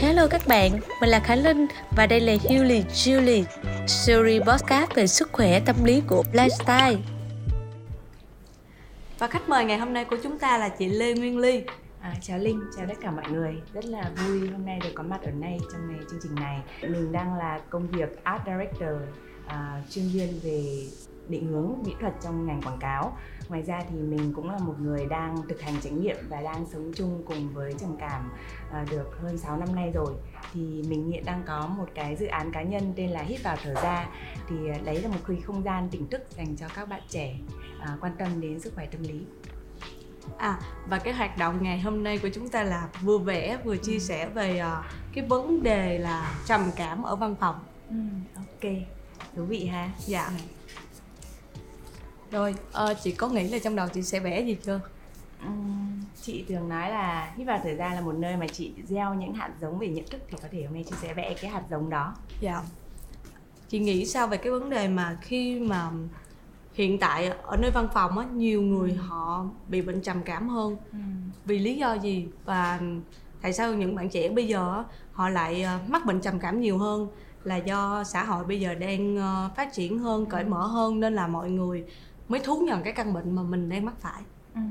Hello các bạn, mình là Khánh Linh và đây là Healy Julie, series podcast về sức khỏe tâm lý của Lifestyle. Và khách mời ngày hôm nay của chúng ta là chị Lê Nguyên Ly. Chào Linh, chào tất cả mọi người. Rất là vui hôm nay được có mặt ở đây trong chương trình này. Mình đang là công việc Art Director, chuyên viên về định hướng mỹ thuật trong ngành quảng cáo. Ngoài ra thì mình cũng là một người đang thực hành chánh niệm và đang sống chung cùng với trầm cảm được hơn 6 năm nay rồi. Thì mình hiện đang có một cái dự án cá nhân tên là Hít vào thở ra. Thì đấy là một không gian tỉnh thức dành cho các bạn trẻ quan tâm đến sức khỏe tâm lý. Và cái hoạt động ngày hôm nay của chúng ta là vừa vẽ vừa chia sẻ về cái vấn đề là trầm cảm ở văn phòng. Ok, thú vị ha. Dạ. Rồi, chị có nghĩ là trong đầu chị sẽ vẽ gì chưa? Chị thường nói là hít vào thở ra là một nơi mà chị gieo những hạt giống về nhận thức, thì có thể hôm nay chị sẽ vẽ cái hạt giống đó. Dạ. Chị nghĩ sao về cái vấn đề mà khi mà hiện tại ở nơi văn phòng á, nhiều người họ bị bệnh trầm cảm hơn, vì lý do gì, và tại sao những bạn trẻ bây giờ á, họ lại mắc bệnh trầm cảm nhiều hơn? Là do xã hội bây giờ đang phát triển hơn, cởi mở hơn, nên là mọi người mới thú nhận cái căn bệnh mà mình đang mắc phải.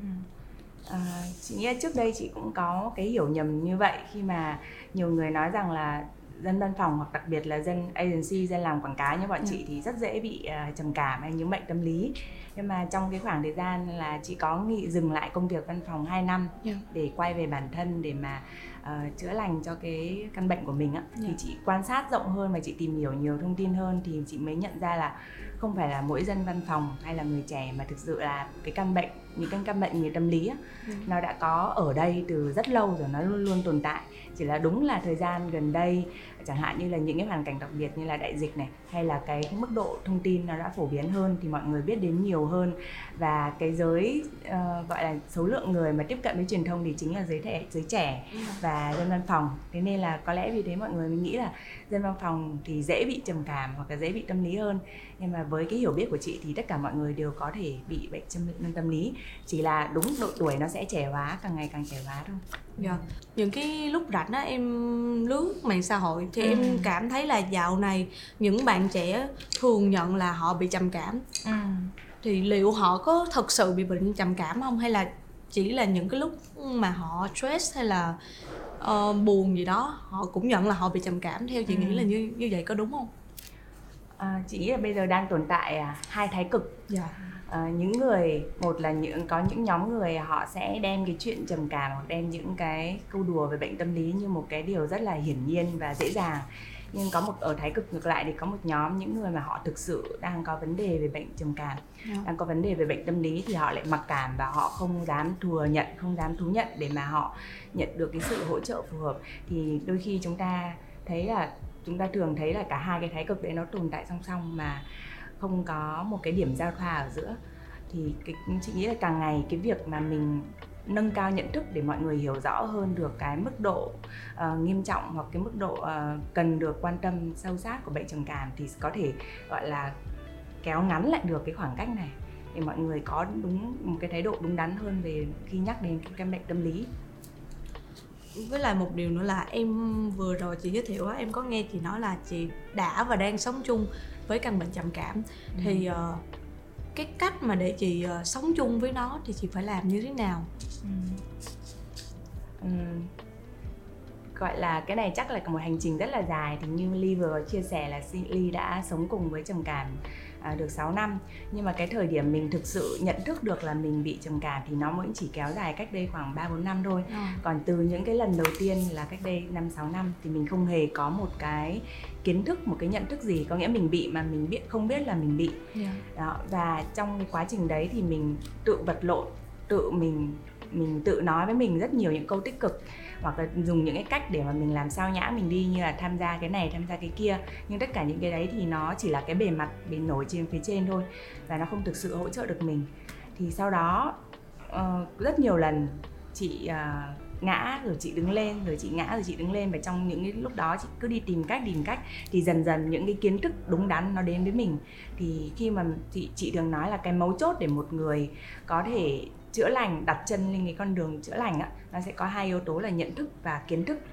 Chị nghĩ trước đây chị cũng có cái hiểu nhầm như vậy, khi mà nhiều người nói rằng là dân văn phòng hoặc đặc biệt là dân agency, dân làm quảng cáo như bọn chị thì rất dễ bị trầm cảm hay những bệnh tâm lý. Nhưng mà trong cái khoảng thời gian là chị có dừng lại công việc văn phòng 2 năm để quay về bản thân, để mà chữa lành cho cái căn bệnh của mình á, thì chị quan sát rộng hơn và chị tìm hiểu nhiều thông tin hơn, thì chị mới nhận ra là không phải là mỗi dân văn phòng hay là người trẻ mà thực sự là cái căn bệnh, những cái căn bệnh về tâm lý á, nó đã có ở đây từ rất lâu rồi, nó luôn luôn tồn tại. Chỉ là đúng là thời gian gần đây, chẳng hạn như là những cái hoàn cảnh đặc biệt như là đại dịch này, hay là cái mức độ thông tin nó đã phổ biến hơn thì mọi người biết đến nhiều hơn. Và cái giới gọi là số lượng người mà tiếp cận với truyền thông thì chính là giới trẻ và dân văn phòng. Thế nên là có lẽ vì thế mọi người mới nghĩ là dân văn phòng thì dễ bị trầm cảm hoặc là dễ bị tâm lý hơn. Nhưng mà với cái hiểu biết của chị thì tất cả mọi người đều có thể bị bệnh tâm lý, chỉ là đúng độ tuổi nó sẽ trẻ hóa, càng ngày càng trẻ hóa thôi. Những cái lúc rảnh á, em lướt mạng xã hội thì em cảm thấy là dạo này những bạn trẻ thường nhận là họ bị trầm cảm. Thì liệu họ có thật sự bị bệnh trầm cảm không, hay là chỉ là những cái lúc mà họ stress hay là buồn gì đó họ cũng nhận là họ bị trầm cảm? Theo chị nghĩ là như vậy có đúng không? Chị nghĩ là bây giờ đang tồn tại hai thái cực. Những người, một là có những nhóm người họ sẽ đem cái chuyện trầm cảm hoặc đem những cái câu đùa về bệnh tâm lý như một cái điều rất là hiển nhiên và dễ dàng. Nhưng có ở thái cực ngược lại thì có một nhóm những người mà họ thực sự đang có vấn đề về bệnh trầm cảm, đang có vấn đề về bệnh tâm lý, thì họ lại mặc cảm và họ không dám thừa nhận, không dám thú nhận để mà họ nhận được cái sự hỗ trợ phù hợp. Thì đôi khi chúng ta thường thấy là cả hai cái thái cực đấy nó tồn tại song song mà không có một cái điểm giao thoa ở giữa. Thì chị nghĩ là càng ngày cái việc mà mình nâng cao nhận thức để mọi người hiểu rõ hơn được cái mức độ nghiêm trọng hoặc cái mức độ cần được quan tâm sâu sát của bệnh trầm cảm, thì có thể gọi là kéo ngắn lại được cái khoảng cách này, để mọi người có một cái thái độ đúng đắn hơn về khi nhắc đến cái bệnh tâm lý. Với lại một điều nữa là em vừa rồi chị giới thiệu em có nghe chị nói là chị đã và đang sống chung với căn bệnh trầm cảm. Thì cái cách mà để chị sống chung với nó thì chị phải làm như thế nào? Gọi là cái này chắc là một hành trình rất là dài. Thì như Ly vừa chia sẻ là Ly đã sống cùng với trầm cảm được 6 năm. Nhưng mà cái thời điểm mình thực sự nhận thức được là mình bị trầm cảm thì nó mới chỉ kéo dài cách đây khoảng 3-4 năm thôi. Còn từ những cái lần đầu tiên là cách đây 5-6 năm thì mình không hề có một cái kiến thức, một cái nhận thức gì. Có nghĩa mình bị mà mình không biết là mình bị. Đó. Và trong cái quá trình đấy thì mình tự vật lộn, mình tự nói với mình rất nhiều những câu tích cực, hoặc là dùng những cái cách để mà mình làm sao nhãng mình đi, như là tham gia cái này, tham gia cái kia. Nhưng tất cả những cái đấy thì nó chỉ là cái bề mặt bề nổi trên phía trên thôi, và nó không thực sự hỗ trợ được mình. Thì sau đó rất nhiều lần chị ngã rồi chị đứng lên, rồi chị ngã rồi chị đứng lên, và trong những cái lúc đó chị cứ đi tìm cách thì dần dần những cái kiến thức đúng đắn nó đến với mình. Thì khi mà chị thường nói là cái mấu chốt để một người có thể chữa lành, đặt chân lên cái con đường chữa lành á, nó sẽ có hai yếu tố là nhận thức và kiến thức.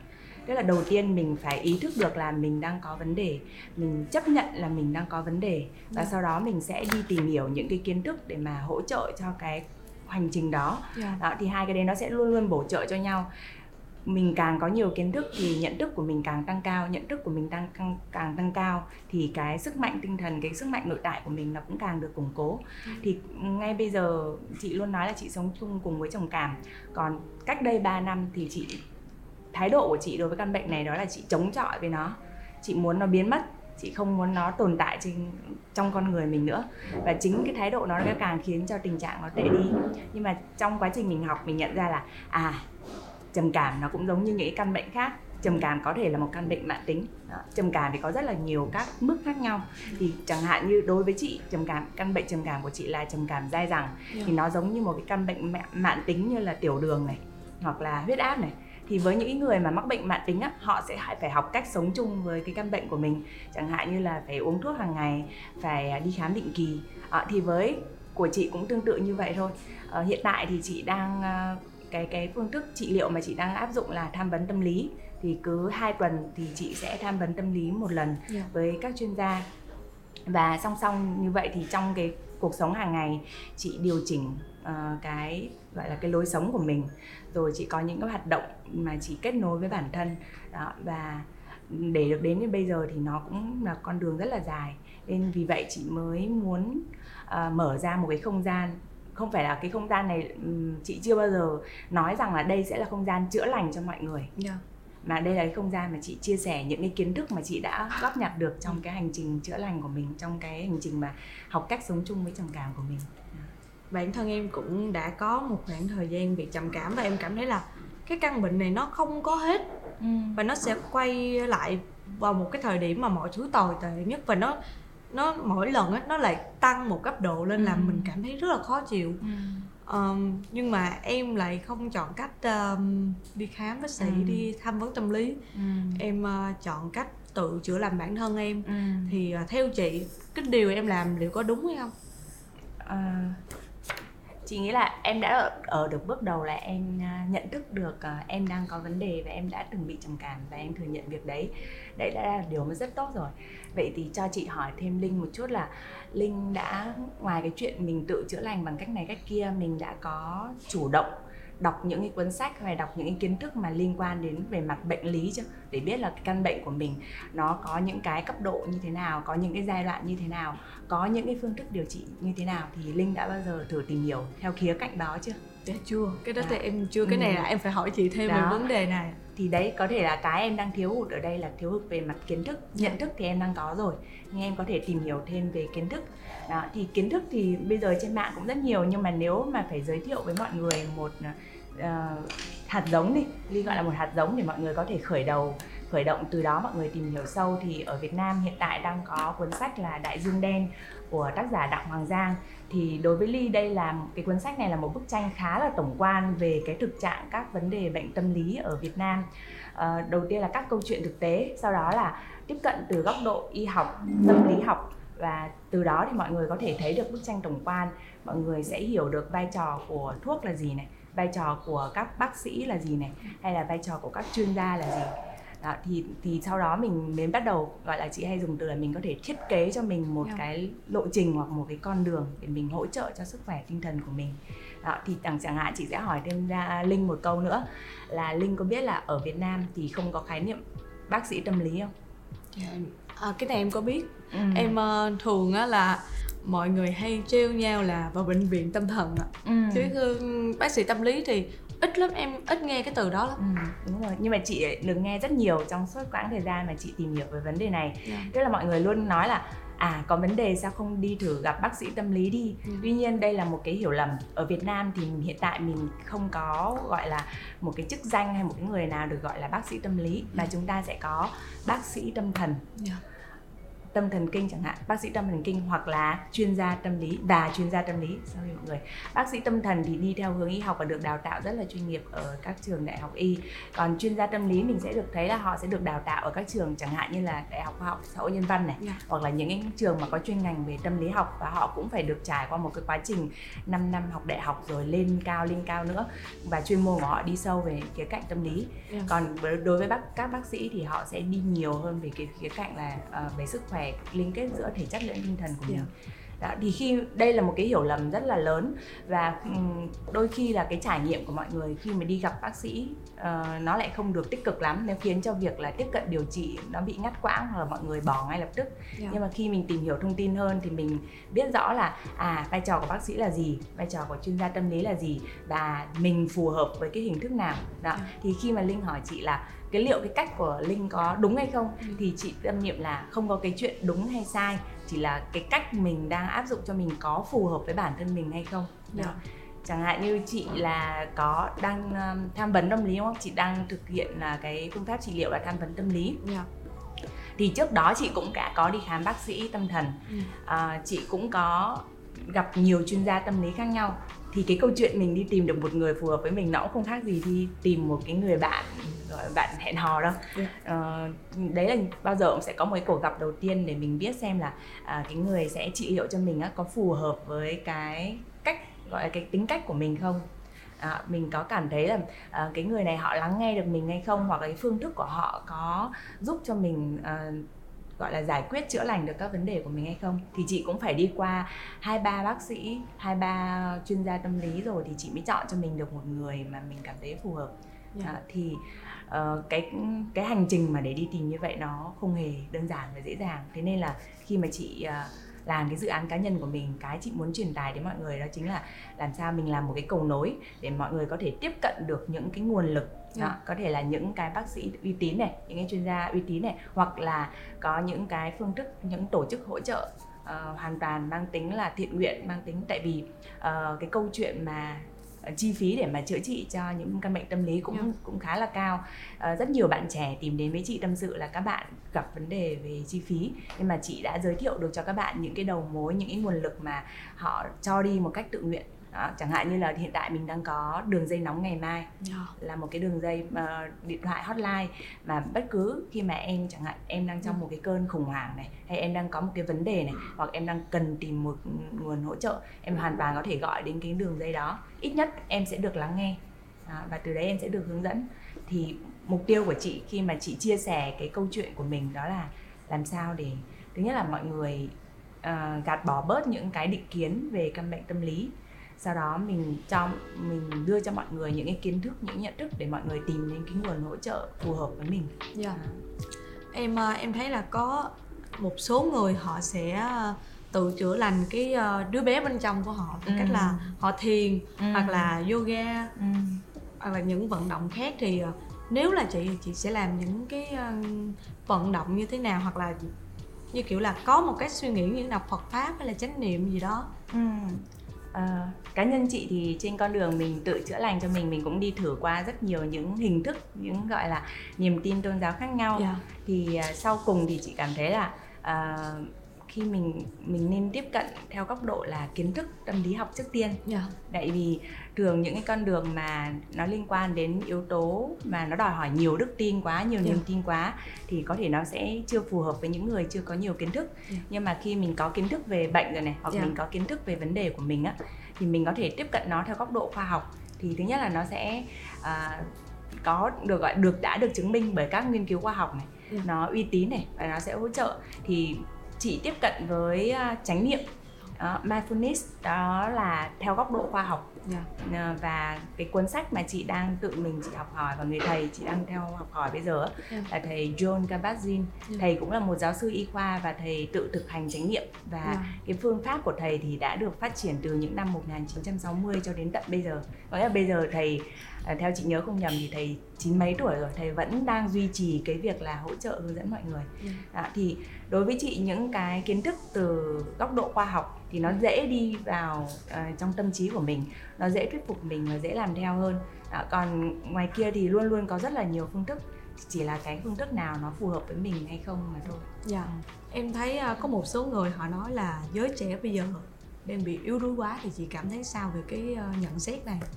Tức là đầu tiên mình phải ý thức được là mình đang có vấn đề, mình chấp nhận là mình đang có vấn đề, và sau đó mình sẽ đi tìm hiểu những cái kiến thức để mà hỗ trợ cho cái hành trình đó. Đó, thì hai cái đấy nó sẽ luôn luôn bổ trợ cho nhau. Mình càng có nhiều kiến thức thì nhận thức của mình càng tăng cao, nhận thức của mình càng tăng cao thì cái sức mạnh tinh thần, cái sức mạnh nội tại của mình nó cũng càng được củng cố. Thì ngay bây giờ chị luôn nói là chị sống chung cùng với trầm cảm. Còn cách đây 3 năm thì thái độ của chị đối với căn bệnh này đó là chị chống chọi với nó. Chị muốn nó biến mất, chị không muốn nó tồn tại trong con người mình nữa. Và chính cái thái độ nó càng khiến cho tình trạng nó tệ đi. Nhưng mà trong quá trình mình học mình nhận ra là trầm cảm nó cũng giống như những căn bệnh khác. Trầm cảm có thể là một căn bệnh mãn tính. Trầm cảm thì có rất là nhiều các mức khác nhau. Thì chẳng hạn như đối với chị, căn bệnh trầm cảm của chị là trầm cảm dai dẳng. Thì nó giống như một cái căn bệnh mãn tính như là tiểu đường này, hoặc là huyết áp này. Thì với những người mà mắc bệnh mãn tính á, họ sẽ phải học cách sống chung với cái căn bệnh của mình. Chẳng hạn như là phải uống thuốc hàng ngày, phải đi khám định kỳ. Thì với của chị cũng tương tự như vậy thôi. Hiện tại thì chị đang cái phương thức trị liệu mà chị đang áp dụng là tham vấn tâm lý. Thì cứ 2 tuần thì chị sẽ tham vấn tâm lý một lần với các chuyên gia. Và song song như vậy thì trong cái cuộc sống hàng ngày chị điều chỉnh cái gọi là cái lối sống của mình. Rồi chị có những cái hoạt động mà chị kết nối với bản thân đó, và để được đến bây giờ thì nó cũng là con đường rất là dài. Nên vì vậy chị mới muốn mở ra một cái không gian. Không phải là cái không gian này, chị chưa bao giờ nói rằng là đây sẽ là không gian chữa lành cho mọi người. Mà đây là cái không gian mà chị chia sẻ những cái kiến thức mà chị đã góp nhặt được trong cái hành trình chữa lành của mình, trong cái hành trình mà học cách sống chung với trầm cảm của mình. Bản thân em cũng đã có một khoảng thời gian bị trầm cảm và em cảm thấy là cái căn bệnh này nó không có hết. Và nó sẽ quay lại vào một cái thời điểm mà mọi thứ tồi tệ nhất, và nó mỗi lần á nó lại tăng một cấp độ lên làm mình cảm thấy rất là khó chịu. Nhưng mà em lại không chọn cách đi khám bác sĩ, đi tham vấn tâm lý. Em chọn cách tự chữa lành bản thân em. Thì theo chị, cái điều em làm liệu có đúng hay không? Chị nghĩ là em đã ở được bước đầu là em nhận thức được em đang có vấn đề và em đã từng bị trầm cảm và em thừa nhận việc đấy. Đấy đã là điều mà rất tốt rồi. Vậy thì cho chị hỏi thêm Linh một chút là Linh đã, ngoài cái chuyện mình tự chữa lành bằng cách này cách kia, mình đã có chủ động đọc những cái cuốn sách hay đọc những cái kiến thức mà liên quan đến về mặt bệnh lý chưa? Để biết là cái căn bệnh của mình nó có những cái cấp độ như thế nào, có những cái giai đoạn như thế nào, có những cái phương thức điều trị như thế nào, thì Linh đã bao giờ thử tìm hiểu theo khía cạnh đó chưa? Dạ chưa, cái đó thì em chưa. Cái này là em phải hỏi chị thêm về vấn đề này. Thì đấy có thể là cái em đang thiếu hụt ở đây là thiếu hụt về mặt kiến thức. Nhận thức thì em đang có rồi, nhưng em có thể tìm hiểu thêm về kiến thức. Đó, thì kiến thức thì bây giờ trên mạng cũng rất nhiều, nhưng mà nếu mà phải giới thiệu với mọi người một hạt giống đi, Linh gọi là một hạt giống để mọi người có thể khởi động từ đó mọi người tìm hiểu sâu, thì ở Việt Nam hiện tại đang có cuốn sách là Đại Dương Đen của tác giả Đặng Hoàng Giang. Thì đối với Ly, đây là cái cuốn sách này là một bức tranh khá là tổng quan về cái thực trạng các vấn đề bệnh tâm lý ở Việt Nam. Đầu tiên là các câu chuyện thực tế, sau đó là tiếp cận từ góc độ y học, tâm lý học, và từ đó thì mọi người có thể thấy được bức tranh tổng quan. Mọi người sẽ hiểu được vai trò của thuốc là gì này, vai trò của các bác sĩ là gì này, hay là vai trò của các chuyên gia là gì. Đó, thì sau đó mình mới bắt đầu, gọi là chị hay dùng từ là mình có thể thiết kế cho mình một cái lộ trình hoặc một cái con đường để mình hỗ trợ cho sức khỏe tinh thần của mình. Đó, thì chẳng hạn chị sẽ hỏi thêm ra Linh một câu nữa là Linh có biết là ở Việt Nam thì không có khái niệm bác sĩ tâm lý không? Cái này em có biết. Em thường á là mọi người hay trêu nhau là vào bệnh viện tâm thần ạ. Chứ bác sĩ tâm lý thì ít lắm, em ít nghe cái từ đó lắm. Đúng rồi, nhưng mà chị được nghe rất nhiều trong suốt quãng thời gian mà chị tìm hiểu về vấn đề này. Tức là mọi người luôn nói là có vấn đề sao không đi thử gặp bác sĩ tâm lý đi. Tuy nhiên đây là một cái hiểu lầm. Ở Việt Nam thì hiện tại mình không có gọi là một cái chức danh hay một cái người nào được gọi là bác sĩ tâm lý, mà chúng ta sẽ có bác sĩ tâm thần. tâm thần kinh chẳng hạn, bác sĩ tâm thần kinh hoặc là chuyên gia tâm lý và chuyên gia tâm lý. Sorry mọi người. Bác sĩ tâm thần thì đi theo hướng y học và được đào tạo rất là chuyên nghiệp ở các trường đại học y. Còn chuyên gia tâm lý mình sẽ được thấy là họ sẽ được đào tạo ở các trường chẳng hạn như là Đại học Khoa học Xã hội Nhân văn này, hoặc là những cái trường mà có chuyên ngành về tâm lý học, và họ cũng phải được trải qua một cái quá trình 5 năm học đại học rồi lên cao nữa, và chuyên môn của họ đi sâu về khía cạnh tâm lý. Còn đối với các bác sĩ thì họ sẽ đi nhiều hơn về cái khía cạnh là về sức khỏe, liên kết giữa thể chất lẫn tinh thần của mình. Đó, thì khi đây là một cái hiểu lầm rất là lớn, và đôi khi là cái trải nghiệm của mọi người khi mà đi gặp bác sĩ nó lại không được tích cực lắm, nó khiến cho việc là tiếp cận điều trị nó bị ngắt quãng hoặc là mọi người bỏ ngay lập tức. Nhưng mà khi mình tìm hiểu thông tin hơn thì mình biết rõ là vai trò của bác sĩ là gì, vai trò của chuyên gia tâm lý là gì, và mình phù hợp với cái hình thức nào. Đó, thì khi mà Linh hỏi chị là liệu cái cách của Linh có đúng hay không, thì chị tâm niệm là không có cái chuyện đúng hay sai, chỉ là cái cách mình đang áp dụng cho mình có phù hợp với bản thân mình hay không. Chẳng hạn như chị là đang tham vấn tâm lý đúng không? Chị đang thực hiện là cái phương pháp trị liệu là tham vấn tâm lý. Thì trước đó chị cũng đã có đi khám bác sĩ tâm thần. Chị cũng có gặp nhiều chuyên gia tâm lý khác nhau. Thì cái câu chuyện mình đi tìm được một người phù hợp với mình nó cũng không khác gì đi tìm một cái người bạn, gọi bạn hẹn hò đâu. Đấy là bao giờ cũng sẽ có một cái cuộc gặp đầu tiên để mình biết xem là cái người sẽ trị liệu cho mình có phù hợp với cái cách, gọi là cái tính cách của mình không. Mình có cảm thấy là cái người này họ lắng nghe được mình hay không, hoặc là cái phương thức của họ có giúp cho mình gọi là giải quyết chữa lành được các vấn đề của mình hay không. Thì chị cũng phải đi qua 2-3 bác sĩ, 2-3 chuyên gia tâm lý rồi thì chị mới chọn cho mình được một người mà mình cảm thấy phù hợp. Thì cái hành trình mà để đi tìm như vậy nó không hề đơn giản và dễ dàng. Thế nên là khi mà chị làm cái dự án cá nhân của mình, cái chị muốn truyền tải đến mọi người đó chính là làm sao mình làm một cái cầu nối để mọi người có thể tiếp cận được những cái nguồn lực. Có thể là những cái bác sĩ uy tín này, những cái chuyên gia uy tín này, hoặc là có những cái phương thức, những tổ chức hỗ trợ hoàn toàn mang tính là thiện nguyện, mang tính tại vì cái câu chuyện mà chi phí để mà chữa trị cho những căn bệnh tâm lý cũng khá là cao. Rất nhiều bạn trẻ tìm đến với chị tâm sự là các bạn gặp vấn đề về chi phí, nhưng mà chị đã giới thiệu được cho các bạn những cái đầu mối, những cái nguồn lực mà họ cho đi một cách tự nguyện. Chẳng hạn như là hiện tại mình đang có đường dây nóng ngày mai, là một cái đường dây điện thoại hotline mà bất cứ khi mà em chẳng hạn em đang trong một cái cơn khủng hoảng này, hay em đang có một cái vấn đề này, hoặc em đang cần tìm một nguồn hỗ trợ, em hoàn toàn có thể gọi đến cái đường dây đó. Ít nhất em sẽ được lắng nghe và từ đấy em sẽ được hướng dẫn. Thì mục tiêu của chị khi mà chị chia sẻ cái câu chuyện của mình đó là làm sao để thứ nhất là mọi người gạt bỏ bớt những cái định kiến về căn bệnh tâm lý. Sau đó mình đưa cho mọi người những cái kiến thức, những nhận thức để mọi người tìm đến cái nguồn hỗ trợ phù hợp với mình. Em thấy là có một số người họ sẽ tự chữa lành cái đứa bé bên trong của họ bằng cách là họ thiền, hoặc là yoga, hoặc là những vận động khác. Thì nếu là chị sẽ làm những cái vận động như thế nào, hoặc là như kiểu là có một cái suy nghĩ như đọc Phật pháp hay là chánh niệm gì đó? Cá nhân chị thì trên con đường mình tự chữa lành cho mình cũng đi thử qua rất nhiều những hình thức, những gọi là niềm tin tôn giáo khác nhau. Thì sau cùng thì chị cảm thấy là khi mình nên tiếp cận theo góc độ là kiến thức tâm lý học trước tiên. Tại vì thường những cái con đường mà nó liên quan đến yếu tố mà nó đòi hỏi nhiều đức tin quá, nhiều niềm tin quá, thì có thể nó sẽ chưa phù hợp với những người chưa có nhiều kiến thức. Nhưng mà khi mình có kiến thức về bệnh rồi này, hoặc mình có kiến thức về vấn đề của mình á, thì mình có thể tiếp cận nó theo góc độ khoa học. Thì thứ nhất là nó sẽ có đã được chứng minh bởi các nghiên cứu khoa học này, nó uy tín này, và nó sẽ hỗ trợ. Thì chị tiếp cận với chánh niệm, mindfulness, đó là theo góc độ khoa học. Và cái cuốn sách mà chị đang tự mình chị học hỏi, và người thầy chị đang theo học hỏi bây giờ là thầy John Kabat-Zinn. Thầy cũng là một giáo sư y khoa và thầy tự thực hành chánh niệm. Và cái phương pháp của thầy thì đã được phát triển từ những năm 1960 cho đến tận bây giờ. Có nghĩa là bây giờ thầy, theo chị nhớ không nhầm thì thầy 90 mấy tuổi rồi, thầy vẫn đang duy trì cái việc là hỗ trợ hướng dẫn mọi người. Thì đối với chị những cái kiến thức từ góc độ khoa học thì nó dễ đi vào trong tâm trí của mình, nó dễ thuyết phục mình và dễ làm theo hơn. Còn ngoài kia thì luôn luôn có rất là nhiều phương thức. chỉ là cái phương thức nào nó phù hợp với mình hay không mà thôi. Dạ. Em thấy có một số người họ nói là giới trẻ bây giờ đang bị yếu đuối quá, thì chị cảm thấy sao về cái nhận xét này?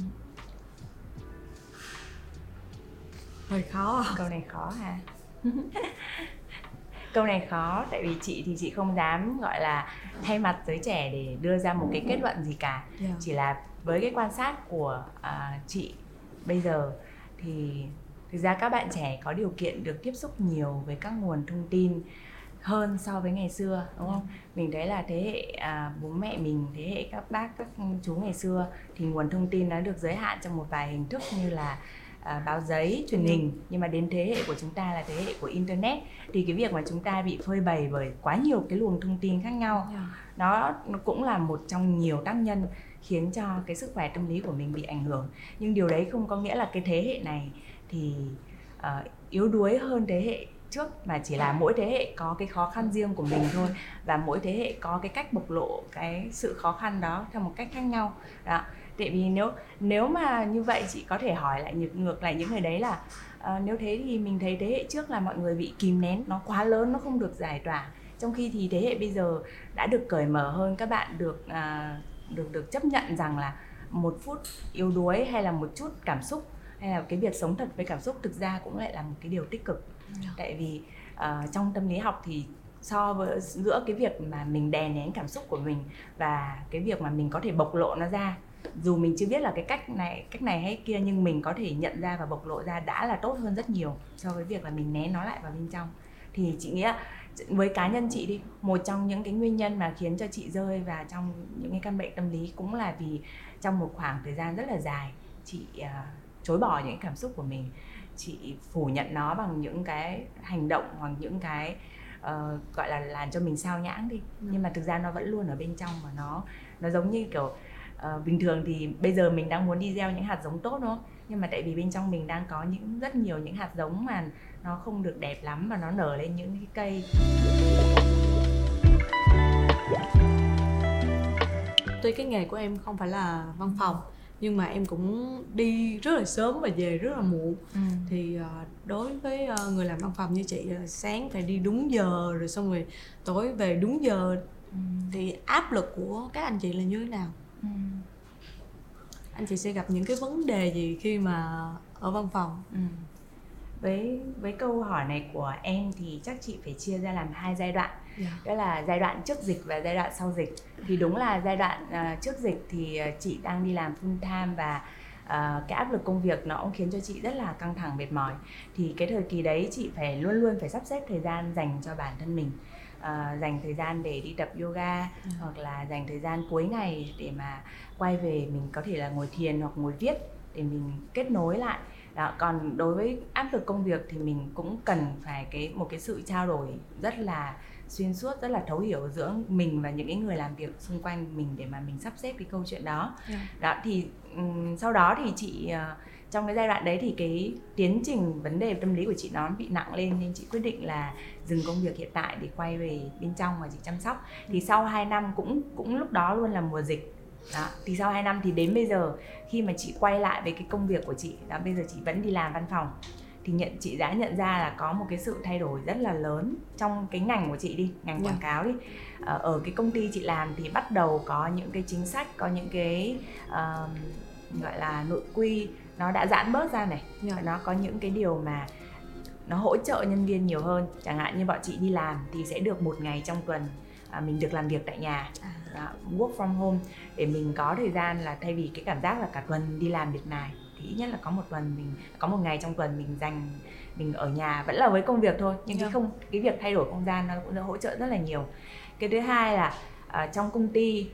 Hơi khó. Câu này khó hả? Câu này khó, tại vì chị thì chị không dám gọi là thay mặt giới trẻ để đưa ra một cái kết luận gì cả. Chỉ là với cái quan sát của chị bây giờ thì thực ra các bạn trẻ có điều kiện được tiếp xúc nhiều với các nguồn thông tin hơn so với ngày xưa, đúng không? Mình thấy là thế hệ bố mẹ mình, thế hệ các bác, các chú ngày xưa thì nguồn thông tin nó được giới hạn trong một vài hình thức như là báo giấy, truyền hình. Nhưng mà đến thế hệ của chúng ta là thế hệ của internet, thì cái việc mà chúng ta bị phơi bày bởi quá nhiều cái luồng thông tin khác nhau, nó cũng là một trong nhiều tác nhân khiến cho cái sức khỏe tâm lý của mình bị ảnh hưởng. Nhưng điều đấy không có nghĩa là cái thế hệ này thì yếu đuối hơn thế hệ trước, mà chỉ là mỗi thế hệ có cái khó khăn riêng của mình thôi, và mỗi thế hệ có cái cách bộc lộ cái sự khó khăn đó theo một cách khác nhau đó. Tại vì nếu mà như vậy, chị có thể hỏi lại ngược lại những người đấy là nếu thế thì mình thấy thế hệ trước là mọi người bị kìm nén, nó quá lớn, nó không được giải tỏa, trong khi thì thế hệ bây giờ đã được cởi mở hơn, các bạn được chấp nhận rằng là một phút yếu đuối hay là một chút cảm xúc hay là cái việc sống thật với cảm xúc thực ra cũng lại là một cái điều tích cực. Tại vì trong tâm lý học thì so với giữa cái việc mà mình đè nén cảm xúc của mình và cái việc mà mình có thể bộc lộ nó ra, dù mình chưa biết là cái cách này hay kia, nhưng mình có thể nhận ra và bộc lộ ra đã là tốt hơn rất nhiều so với việc là mình nén nó lại vào bên trong. Thì chị nghĩ là với cá nhân chị đi, một trong những cái nguyên nhân mà khiến cho chị rơi vào trong những cái căn bệnh tâm lý cũng là vì trong một khoảng thời gian rất là dài chị chối bỏ những cảm xúc của mình, chị phủ nhận nó bằng những cái hành động hoặc những cái gọi là làm cho mình sao nhãng đi, nhưng mà thực ra nó vẫn luôn ở bên trong, và nó giống như kiểu bình thường thì bây giờ mình đang muốn đi gieo những hạt giống tốt, đúng không? Nhưng mà tại vì bên trong mình đang có rất nhiều những hạt giống mà nó không được đẹp lắm và nó nở lên những cái cây. Tuy cái nghề của em không phải là văn phòng, nhưng mà em cũng đi rất là sớm và về rất là muộn. Thì đối với người làm văn phòng như chị, sáng phải đi đúng giờ rồi xong rồi tối về đúng giờ, thì áp lực của các anh chị là như thế nào? Anh chị sẽ gặp những cái vấn đề gì khi mà ở văn phòng? Với câu hỏi này của em thì chắc chị phải chia ra làm 2 giai đoạn. Đó là giai đoạn trước dịch và giai đoạn sau dịch. Thì đúng là giai đoạn trước dịch thì chị đang đi làm full time, và cái áp lực công việc nó cũng khiến cho chị rất là căng thẳng, mệt mỏi. Thì cái thời kỳ đấy chị phải luôn luôn phải sắp xếp thời gian dành cho bản thân mình, dành thời gian để đi tập yoga, hoặc là dành thời gian cuối ngày để mà quay về mình có thể là ngồi thiền hoặc ngồi viết để mình kết nối lại. Đó, còn đối với áp lực công việc thì mình cũng cần phải một cái sự trao đổi rất là xuyên suốt, rất là thấu hiểu giữa mình và những cái người làm việc xung quanh mình để mà mình sắp xếp cái câu chuyện đó. Đó thì sau đó thì chị trong cái giai đoạn đấy thì cái tiến trình vấn đề tâm lý của chị nó bị nặng lên, nên chị quyết định là dừng công việc hiện tại để quay về bên trong và chị chăm sóc. Thì sau 2 năm cũng lúc đó luôn là mùa dịch. Đó, thì sau 2 năm thì đến bây giờ khi mà chị quay lại với cái công việc của chị đó, bây giờ chị vẫn đi làm văn phòng, thì chị đã nhận ra là có một cái sự thay đổi rất là lớn trong cái ngành của chị đi, ngành quảng cáo đi. Ở cái công ty chị làm thì bắt đầu có những cái chính sách, có những cái gọi là nội quy nó đã giãn bớt ra này. Nó có những cái điều mà nó hỗ trợ nhân viên nhiều hơn. Chẳng hạn như bọn chị đi làm thì sẽ được 1 ngày trong tuần mình được làm việc tại nhà, work from home, để mình có thời gian là thay vì cái cảm giác là cả tuần đi làm việc này thì ít nhất là có một ngày trong tuần mình ở nhà vẫn là với công việc thôi, nhưng cái việc thay đổi không gian nó cũng đã hỗ trợ rất là nhiều. Cái thứ hai là trong công ty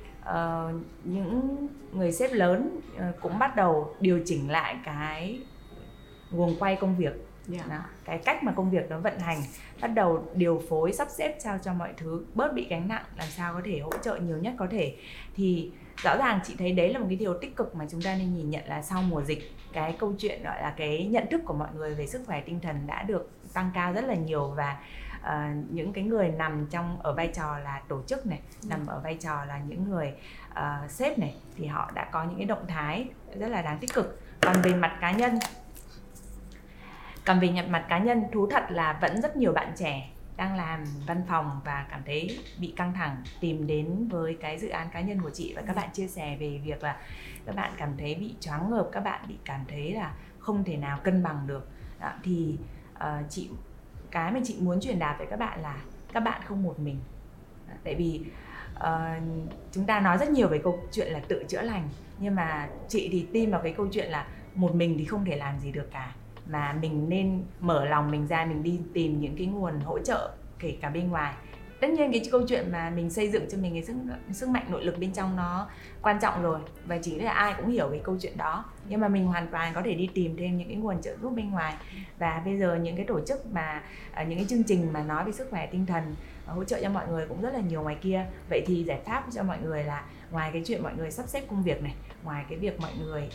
những người sếp lớn cũng bắt đầu điều chỉnh lại cái guồng quay công việc. Đó, cái cách mà công việc nó vận hành, bắt đầu điều phối sắp xếp sao cho mọi thứ bớt bị gánh nặng, làm sao có thể hỗ trợ nhiều nhất có thể. Thì rõ ràng chị thấy đấy là một cái điều tích cực mà chúng ta nên nhìn nhận, là sau mùa dịch cái câu chuyện gọi là cái nhận thức của mọi người về sức khỏe tinh thần đã được tăng cao rất là nhiều, và những cái người nằm ở vai trò là tổ chức này, nằm ở vai trò là những người sếp này, thì họ đã có những cái động thái rất là đáng tích cực. Còn về mặt cá nhân Còn về mặt cá nhân, thú thật là vẫn rất nhiều bạn trẻ đang làm văn phòng và cảm thấy bị căng thẳng tìm đến với cái dự án cá nhân của chị, và các bạn chia sẻ về việc là các bạn cảm thấy bị choáng ngợp, các bạn bị cảm thấy là không thể nào cân bằng được. Đó, thì cái mà chị muốn truyền đạt với các bạn là các bạn không một mình. Tại vì chúng ta nói rất nhiều về câu chuyện là tự chữa lành, nhưng mà chị thì tin vào cái câu chuyện là một mình thì không thể làm gì được cả, mà mình nên mở lòng mình ra, mình đi tìm những cái nguồn hỗ trợ kể cả bên ngoài. Tất nhiên cái câu chuyện mà mình xây dựng cho mình cái sức mạnh nội lực bên trong nó quan trọng rồi, và chỉ là ai cũng hiểu cái câu chuyện đó, nhưng mà mình hoàn toàn có thể đi tìm thêm những cái nguồn trợ giúp bên ngoài. Và bây giờ những cái tổ chức mà những cái chương trình mà nói về sức khỏe tinh thần hỗ trợ cho mọi người cũng rất là nhiều ngoài kia. Vậy thì giải pháp cho mọi người là ngoài cái chuyện mọi người sắp xếp công việc này, ngoài cái việc mọi người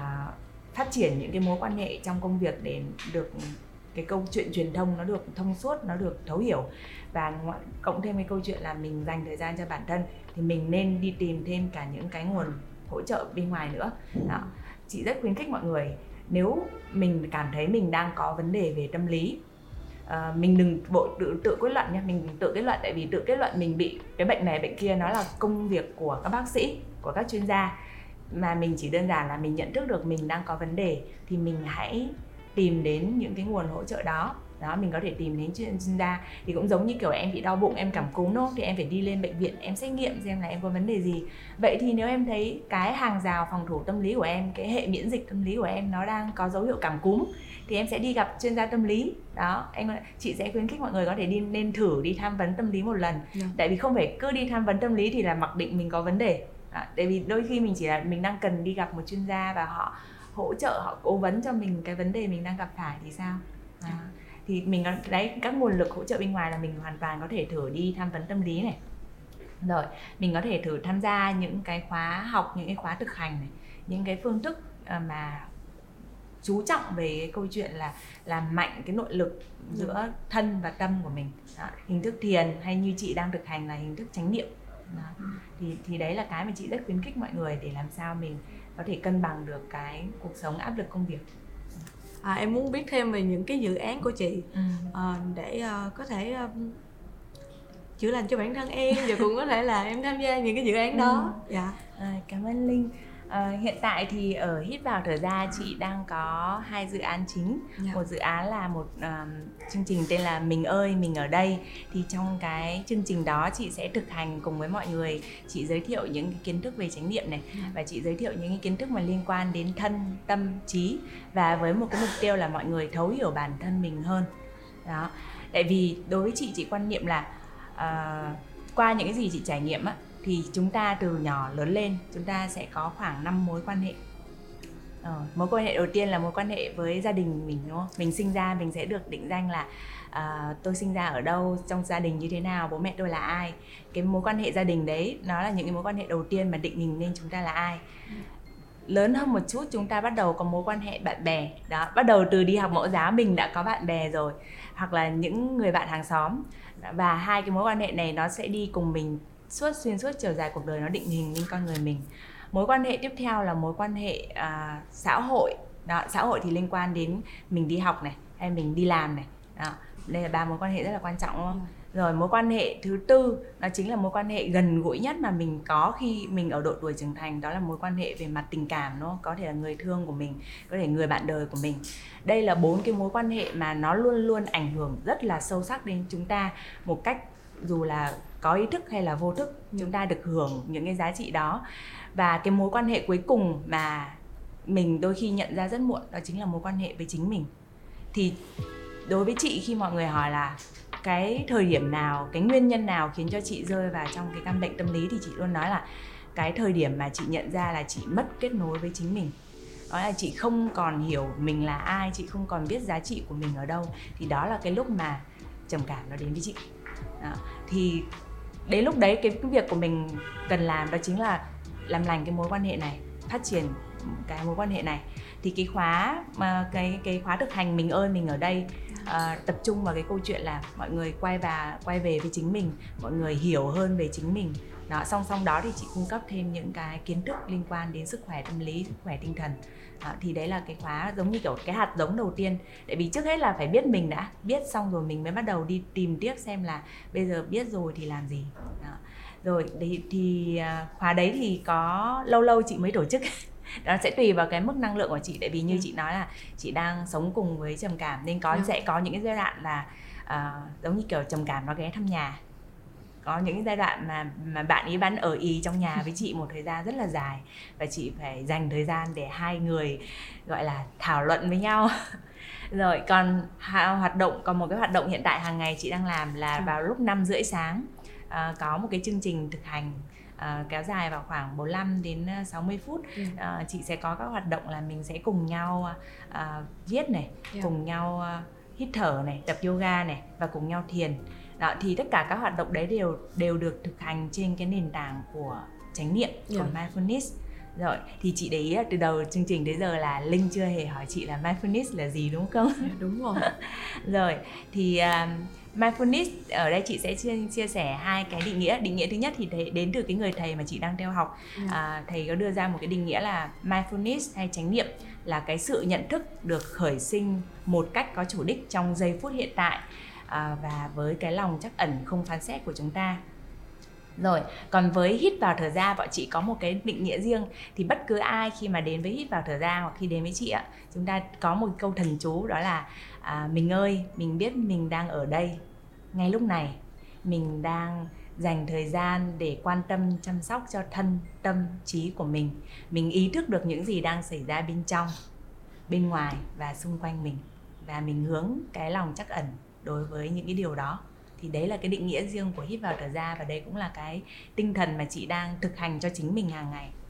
phát triển những cái mối quan hệ trong công việc để được cái câu chuyện truyền thông nó được thông suốt, nó được thấu hiểu, và cộng thêm cái câu chuyện là mình dành thời gian cho bản thân, thì mình nên đi tìm thêm cả những cái nguồn hỗ trợ bên ngoài nữa. Đó. Chị rất khuyến khích mọi người, nếu mình cảm thấy mình đang có vấn đề về tâm lý, mình đừng vội tự kết luận nha, mình tự kết luận, tại vì tự kết luận mình bị cái bệnh này bệnh kia nó là công việc của các bác sĩ, của các chuyên gia, mà mình chỉ đơn giản là mình nhận thức được mình đang có vấn đề thì mình hãy tìm đến những cái nguồn hỗ trợ đó. Đó, mình có thể tìm đến chuyên gia. Thì cũng giống như kiểu em bị đau bụng, em cảm cúm đúng không? Thì em phải đi lên bệnh viện, em xét nghiệm xem là em có vấn đề gì. Vậy thì nếu em thấy cái hàng rào phòng thủ tâm lý của em, cái hệ miễn dịch tâm lý của em nó đang có dấu hiệu cảm cúm, thì em sẽ đi gặp chuyên gia tâm lý. Đó, chị sẽ khuyến khích mọi người có thể nên thử đi tham vấn tâm lý một lần. Tại vì không phải cứ đi tham vấn tâm lý thì là mặc định mình có vấn đề. Đó, tại vì đôi khi mình chỉ là mình đang cần đi gặp một chuyên gia và họ hỗ trợ, họ cố vấn cho mình cái vấn đề mình đang gặp phải thì sao. Thì mình có đấy, các nguồn lực hỗ trợ bên ngoài là mình hoàn toàn có thể thử đi tham vấn tâm lý này, rồi mình có thể thử tham gia những cái khóa học, những cái khóa thực hành này, những cái phương thức mà chú trọng về cái câu chuyện là làm mạnh cái nội lực giữa thân và tâm của mình. Đó, hình thức thiền hay như chị đang thực hành là hình thức chánh niệm. Đó. Thì đấy là cái mà chị rất khuyến khích mọi người để làm sao mình có thể cân bằng được cái cuộc sống áp lực công việc. Em muốn biết thêm về những cái dự án của chị để có thể chữa lành cho bản thân em, và cũng có thể là em tham gia những cái dự án đó. Dạ. Cảm ơn Linh. Hiện tại thì ở Hít Vào Thở Ra chị đang có 2 dự án chính. Một dự án là một chương trình tên là Mình ơi mình ở đây. Thì trong cái chương trình đó chị sẽ thực hành cùng với mọi người. Chị giới thiệu những cái kiến thức về chánh niệm này, và chị giới thiệu những cái kiến thức mà liên quan đến thân, tâm, trí, và với một cái mục tiêu là mọi người thấu hiểu bản thân mình hơn. Đó. Tại vì đối với chị quan niệm là qua những cái gì chị trải nghiệm á, thì chúng ta từ nhỏ lớn lên chúng ta sẽ có khoảng 5 mối quan hệ. Mối quan hệ đầu tiên là mối quan hệ với gia đình mình, đúng không? Mình sinh ra mình sẽ được định danh là tôi sinh ra ở đâu, trong gia đình như thế nào, bố mẹ tôi là ai. Cái mối quan hệ gia đình đấy nó là những cái mối quan hệ đầu tiên mà định hình nên chúng ta là ai. Lớn hơn một chút chúng ta bắt đầu có mối quan hệ bạn bè. Đó, bắt đầu từ đi học mẫu giáo mình đã có bạn bè rồi, hoặc là những người bạn hàng xóm. Và 2 cái mối quan hệ này nó sẽ đi cùng mình xuyên suốt chiều dài cuộc đời, nó định hình nên con người mình. Mối quan hệ tiếp theo là mối quan hệ xã hội. Đó, xã hội thì liên quan đến mình đi học này, hay mình đi làm này. Đó, đây là 3 mối quan hệ rất là quan trọng, đúng không? Rồi mối quan hệ thứ tư nó chính là mối quan hệ gần gũi nhất mà mình có khi mình ở độ tuổi trưởng thành, đó là mối quan hệ về mặt tình cảm, đúng không? Có thể là người thương của mình, có thể người bạn đời của mình. Đây là 4 cái mối quan hệ mà nó luôn luôn ảnh hưởng rất là sâu sắc đến chúng ta một cách dù là có ý thức hay là vô thức, chúng ta được hưởng những cái giá trị đó. Và cái mối quan hệ cuối cùng mà mình đôi khi nhận ra rất muộn, đó chính là mối quan hệ với chính mình. Thì đối với chị, khi mọi người hỏi là cái thời điểm nào, cái nguyên nhân nào khiến cho chị rơi vào trong cái căn bệnh tâm lý, thì chị luôn nói là cái thời điểm mà chị nhận ra là chị mất kết nối với chính mình. Đó là chị không còn hiểu mình là ai, chị không còn biết giá trị của mình ở đâu. Thì đó là cái lúc mà trầm cảm nó đến với chị. Đó. Thì đến lúc đấy cái việc của mình cần làm đó chính là làm lành cái mối quan hệ này, phát triển cái mối quan hệ này. Thì cái khóa cái khóa thực hành Mình ơi mình ở đây tập trung vào cái câu chuyện là mọi người quay về với chính mình, mọi người hiểu hơn về chính mình, Đó, song song đó thì chị cung cấp thêm những cái kiến thức liên quan đến sức khỏe tâm lý, sức khỏe tinh thần. Đó, thì đấy là cái khóa giống như kiểu cái hạt giống đầu tiên. Tại vì trước hết là phải biết mình đã, biết xong rồi mình mới bắt đầu đi tìm tiếp xem là bây giờ biết rồi thì làm gì. Đó. Rồi thì khóa đấy thì có lâu lâu chị mới tổ chức. Nó sẽ tùy vào cái mức năng lượng của chị. Tại vì như chị nói là chị đang sống cùng với trầm cảm, nên sẽ có những cái giai đoạn là giống như kiểu trầm cảm nó ghé thăm nhà. Có những giai đoạn mà bạn ấy vẫn ở ì trong nhà với chị một thời gian rất là dài, và chị phải dành thời gian để hai người gọi là thảo luận với nhau. Rồi còn còn một cái hoạt động hiện tại hàng ngày chị đang làm là vào lúc 5:30 sáng có một cái chương trình thực hành kéo dài vào khoảng 45 đến 60 phút. Chị sẽ có các hoạt động là mình sẽ cùng nhau viết này, cùng nhau hít thở này, tập yoga này, và cùng nhau thiền. Đó, thì tất cả các hoạt động đấy đều được thực hành trên cái nền tảng của chánh niệm, của mindfulness. Rồi, thì chị để ý từ đầu chương trình đến giờ là Linh chưa hề hỏi chị là mindfulness là gì, đúng không? Đúng rồi. Rồi, thì mindfulness ở đây chị sẽ chia sẻ hai cái định nghĩa. Định nghĩa thứ nhất thì đến từ cái người thầy mà chị đang theo học. Thầy có đưa ra một cái định nghĩa là mindfulness hay chánh niệm là cái sự nhận thức được khởi sinh một cách có chủ đích trong giây phút hiện tại, và với cái lòng trắc ẩn không phán xét của chúng ta. Rồi, còn với hít vào thở ra, bọn chị có một cái định nghĩa riêng. Thì bất cứ ai khi mà đến với hít vào thở ra, hoặc khi đến với chị ạ, chúng ta có một câu thần chú, đó là mình ơi, mình biết mình đang ở đây ngay lúc này, mình đang dành thời gian để quan tâm chăm sóc cho thân, tâm, trí của mình. Mình ý thức được những gì đang xảy ra bên trong, bên ngoài và xung quanh mình, và mình hướng cái lòng trắc ẩn đối với những cái điều đó. Thì đấy là cái định nghĩa riêng của hít vào thở ra, và đây cũng là cái tinh thần mà chị đang thực hành cho chính mình hàng ngày.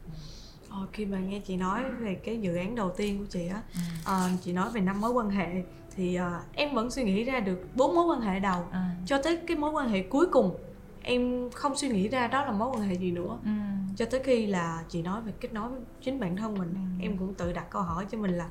Khi mà nghe chị nói về cái dự án đầu tiên của chị á, chị nói về 5 mối quan hệ, thì em vẫn suy nghĩ ra được 4 mối quan hệ đầu, cho tới cái mối quan hệ cuối cùng em không suy nghĩ ra đó là mối quan hệ gì nữa. Cho tới khi là chị nói về kết nối với chính bản thân mình, em cũng tự đặt câu hỏi cho mình là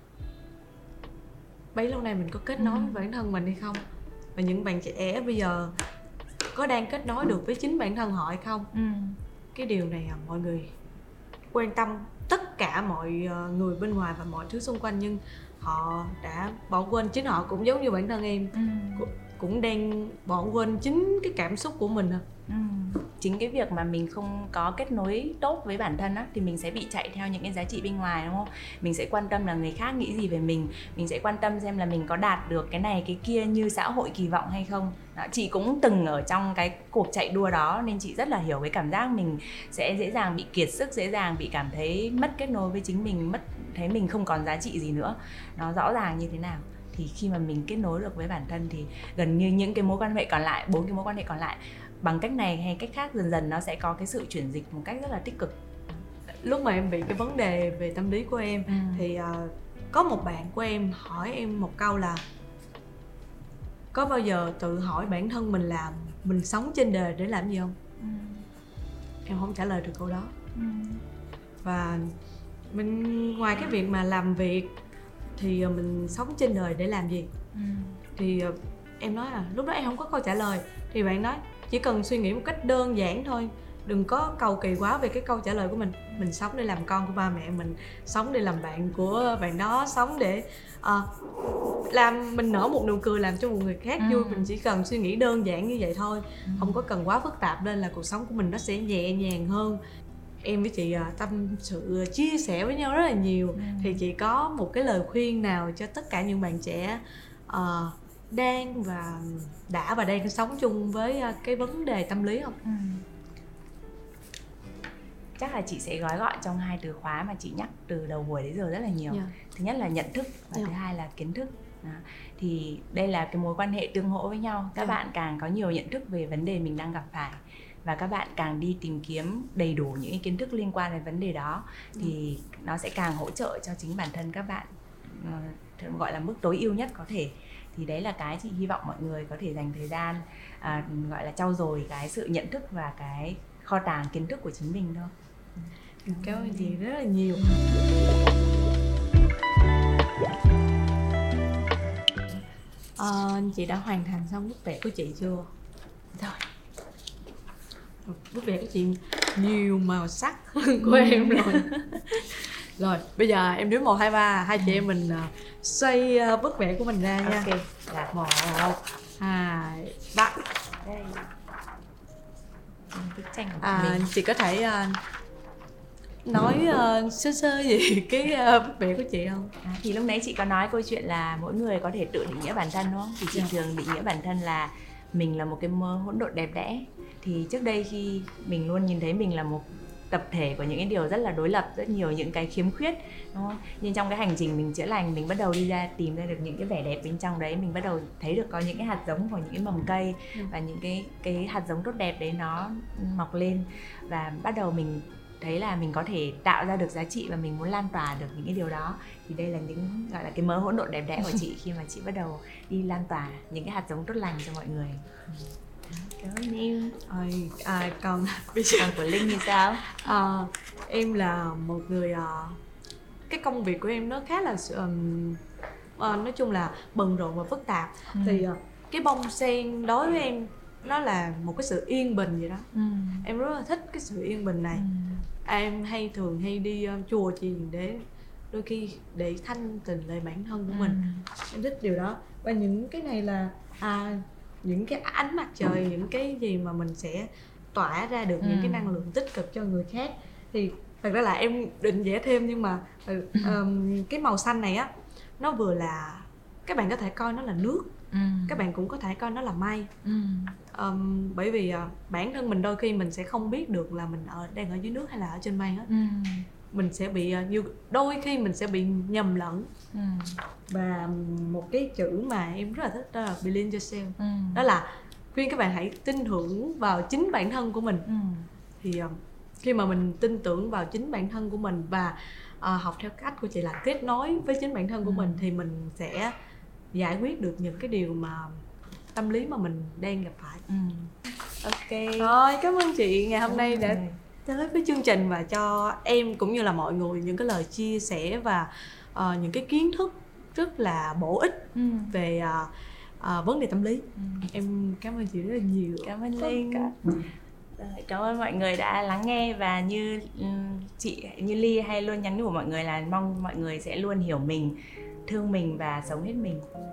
bấy lâu nay mình có kết nối với bản thân mình hay không, và những bạn trẻ bây giờ có đang kết nối được với chính bản thân họ hay không. Cái điều này mọi người quan tâm tất cả mọi người bên ngoài và mọi thứ xung quanh, nhưng họ đã bỏ quên chính họ, cũng giống như bản thân em cũng đang bỏ quên chính cái cảm xúc của mình. Chính cái việc mà mình không có kết nối tốt với bản thân á, thì mình sẽ bị chạy theo những cái giá trị bên ngoài, đúng không? Mình sẽ quan tâm là người khác nghĩ gì về mình sẽ quan tâm xem là mình có đạt được cái này cái kia như xã hội kỳ vọng hay không. Đó, chị cũng từng ở trong cái cuộc chạy đua đó, nên chị rất là hiểu cái cảm giác mình sẽ dễ dàng bị kiệt sức, dễ dàng bị cảm thấy mất kết nối với chính mình, thấy mình không còn giá trị gì nữa. Nó rõ ràng như thế nào. Thì khi mà mình kết nối được với bản thân thì gần như những cái mối quan hệ còn lại, 4 cái mối quan hệ còn lại, bằng cách này hay cách khác, dần dần nó sẽ có cái sự chuyển dịch một cách rất là tích cực. Lúc mà em bị cái vấn đề về tâm lý của em thì có một bạn của em hỏi em một câu là có bao giờ tự hỏi bản thân mình là mình sống trên đời để làm gì không? Em không trả lời được câu đó. Và mình ngoài cái việc mà làm việc thì mình sống trên đời để làm gì? Thì em nói là lúc đó em không có câu trả lời. Thì bạn nói chỉ cần suy nghĩ một cách đơn giản thôi, đừng có cầu kỳ quá về cái câu trả lời của mình. Mình sống để làm con của ba mẹ mình, sống để làm bạn của bạn đó, sống để làm mình nở một nụ cười làm cho một người khác vui. Mình chỉ cần suy nghĩ đơn giản như vậy thôi, không có cần quá phức tạp, nên là cuộc sống của mình nó sẽ nhẹ nhàng hơn. Em với chị tâm sự chia sẻ với nhau rất là nhiều. Thì chị có một cái lời khuyên nào cho tất cả những bạn trẻ đang và đang sống chung với cái vấn đề tâm lý không? Chắc là chị sẽ gói gọn trong 2 từ khóa mà chị nhắc từ đầu buổi đến giờ rất là nhiều. Thứ nhất là nhận thức, và thứ hai là kiến thức. Thì đây là cái mối quan hệ tương hỗ với nhau. Các bạn càng có nhiều nhận thức về vấn đề mình đang gặp phải, và các bạn càng đi tìm kiếm đầy đủ những cái kiến thức liên quan đến vấn đề đó, thì nó sẽ càng hỗ trợ cho chính bản thân các bạn gọi là mức tối ưu nhất có thể. Thì đấy là cái chị hy vọng mọi người có thể dành thời gian gọi là trau dồi cái sự nhận thức và cái kho tàng kiến thức của chính mình thôi. Cảm ơn chị rất là nhiều. Chị đã hoàn thành xong bức vẽ của chị chưa? Rồi. bức vẽ của chị nhiều màu sắc hơn của em rồi. Rồi bây giờ em đếm 1, 2, 3, hai chị em mình xoay bức vẽ của mình ra nha. Ok. Dạ. 1, 2, 3. Đây. Bức tranh của mình. Chị có thể nói sơ sơ về cái bức vẽ của chị không? Thì lúc nãy chị có nói câu chuyện là mỗi người có thể tự định nghĩa bản thân đúng không? Thì chị thường định nghĩa bản thân là mình là một cái mơ hỗn độn đẹp đẽ. Thì trước đây khi mình luôn nhìn thấy mình là một tập thể của những cái điều rất là đối lập, rất nhiều những cái khiếm khuyết, đúng không? Nhưng trong cái hành trình mình chữa lành, mình bắt đầu đi ra tìm ra được những cái vẻ đẹp bên trong đấy, mình bắt đầu thấy được có những cái hạt giống của những cái mầm cây và những cái hạt giống tốt đẹp đấy nó mọc lên, và bắt đầu mình thấy là mình có thể tạo ra được giá trị và mình muốn lan tỏa được những cái điều đó. Thì đây là những gọi là cái mớ hỗn độn đẹp đẽ của chị khi mà chị bắt đầu đi lan tỏa những cái hạt giống tốt lành cho mọi người. Cảm ơn em. Còn bây giờ của Linh thì sao? Em là một người cái công việc của em nó khá là nói chung là bận rộn và phức tạp. Thì cái bông sen đối với em nó là một cái sự yên bình vậy đó. Em rất là thích cái sự yên bình này. Em thường hay đi chùa chiền để đôi khi để thanh tịnh lại bản thân của mình. Em thích điều đó. Và những cái này là những cái ánh mặt trời, những cái gì mà mình sẽ tỏa ra được những cái năng lượng tích cực cho người khác. Thì thật ra là em định vẽ thêm, nhưng mà cái màu xanh này á, nó vừa là các bạn có thể coi nó là nước, các bạn cũng có thể coi nó là mây. Bởi vì bản thân mình đôi khi mình sẽ không biết được là mình đang ở dưới nước hay là ở trên mây hết. Mình sẽ bị đôi khi mình sẽ bị nhầm lẫn. Và một cái chữ mà em rất là thích đó là believe yourself. Đó là khuyên các bạn hãy tin tưởng vào chính bản thân của mình. Thì khi mà mình tin tưởng vào chính bản thân của mình và học theo cách của chị là kết nối với chính bản thân của mình, thì mình sẽ giải quyết được những cái điều mà tâm lý mà mình đang gặp phải. Ok. Rồi, cảm ơn chị ngày hôm nay đã tới với chương trình và cho em cũng như là mọi người những cái lời chia sẻ và những cái kiến thức rất là bổ ích về vấn đề tâm lý. Em cảm ơn chị rất là nhiều. Cảm ơn Linh. Cảm ơn mọi người đã lắng nghe, và như chị, như Ly hay luôn nhắn nhủ mọi người là mong mọi người sẽ luôn hiểu mình, thương mình và sống hết mình.